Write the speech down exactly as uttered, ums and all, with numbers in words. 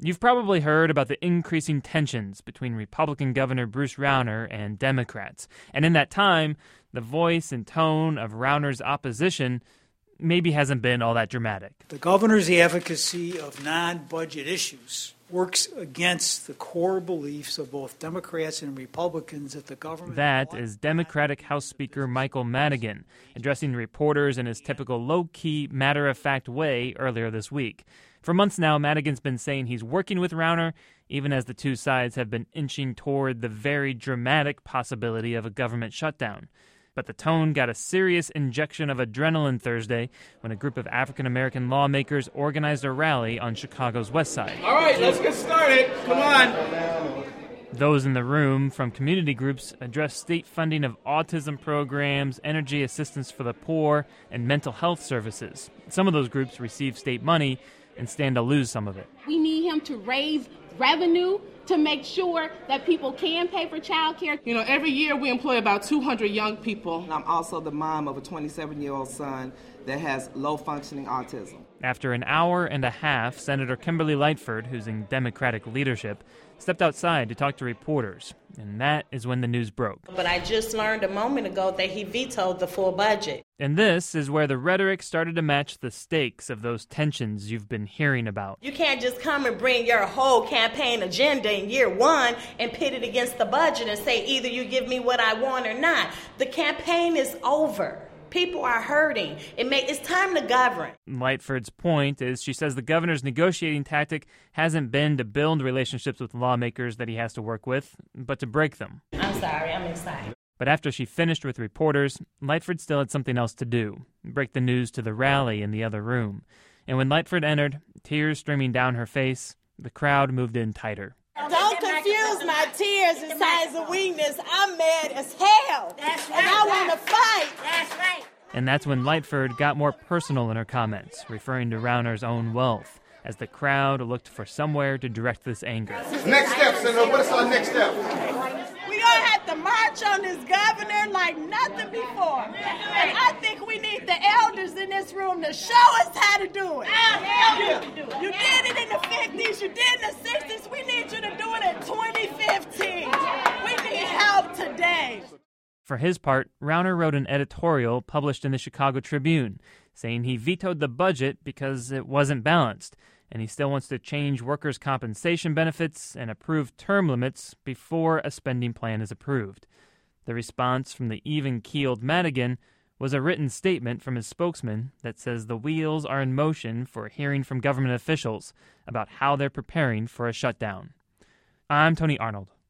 You've probably heard about the increasing tensions between Republican Governor Bruce Rauner and Democrats. And in that time, the voice and tone of Rauner's opposition maybe hasn't been all that dramatic. The governor's advocacy of non-budget issues works against the core beliefs of both Democrats and Republicans that the government... That is Democratic House Speaker Michael Madigan addressing reporters in his typical low-key, matter-of-fact way earlier this week. For months now, Madigan's been saying he's working with Rauner, even as the two sides have been inching toward the very dramatic possibility of a government shutdown. But the tone got a serious injection of adrenaline Thursday when a group of African-American lawmakers organized a rally on Chicago's West Side. All right, let's get started. Come on. Those in the room from community groups addressed state funding of autism programs, energy assistance for the poor, and mental health services. Some of those groups receive state money and stand to lose some of it. We need him to raise revenue to make sure that people can pay for child care. You know, every year we employ about two hundred young people. I'm also the mom of a twenty-seven-year-old son that has low-functioning autism. After an hour and a half, Senator Kimberly Lightford, who's in Democratic leadership, stepped outside to talk to reporters. And that is when the news broke. But I just learned a moment ago that he vetoed the full budget. And this is where the rhetoric started to match the stakes of those tensions you've been hearing about. You can't just come and bring your whole campaign agenda in year one and pit it against the budget and say either you give me what I want or not. The campaign is over. People are hurting. It may, it's time to govern. Lightford's point is she says the governor's negotiating tactic hasn't been to build relationships with lawmakers that he has to work with, but to break them. I'm sorry, I'm excited. But after she finished with reporters, Lightford still had something else to do, break the news to the rally in the other room. And when Lightford entered, tears streaming down her face, the crowd moved in tighter. Don't confuse my tears and signs of weakness. I'm mad as hell. That's right. And I want to fight. That's right. And that's when Lightford got more personal in her comments, referring to Rauner's own wealth, as the crowd looked for somewhere to direct this anger. Next step, Senator. What is our next step? We're going to have to march on this governor like nothing before. And I think we need the elders in this room to show us how to do it. You did it in the fifties. You did it in the sixties. We need you to do it in twenty fifteen. We need help today. For his part, Rauner wrote an editorial published in the Chicago Tribune saying he vetoed the budget because it wasn't balanced, and he still wants to change workers' compensation benefits and approve term limits before a spending plan is approved. The response from the even-keeled Madigan was a written statement from his spokesman that says the wheels are in motion for hearing from government officials about how they're preparing for a shutdown. I'm Tony Arnold.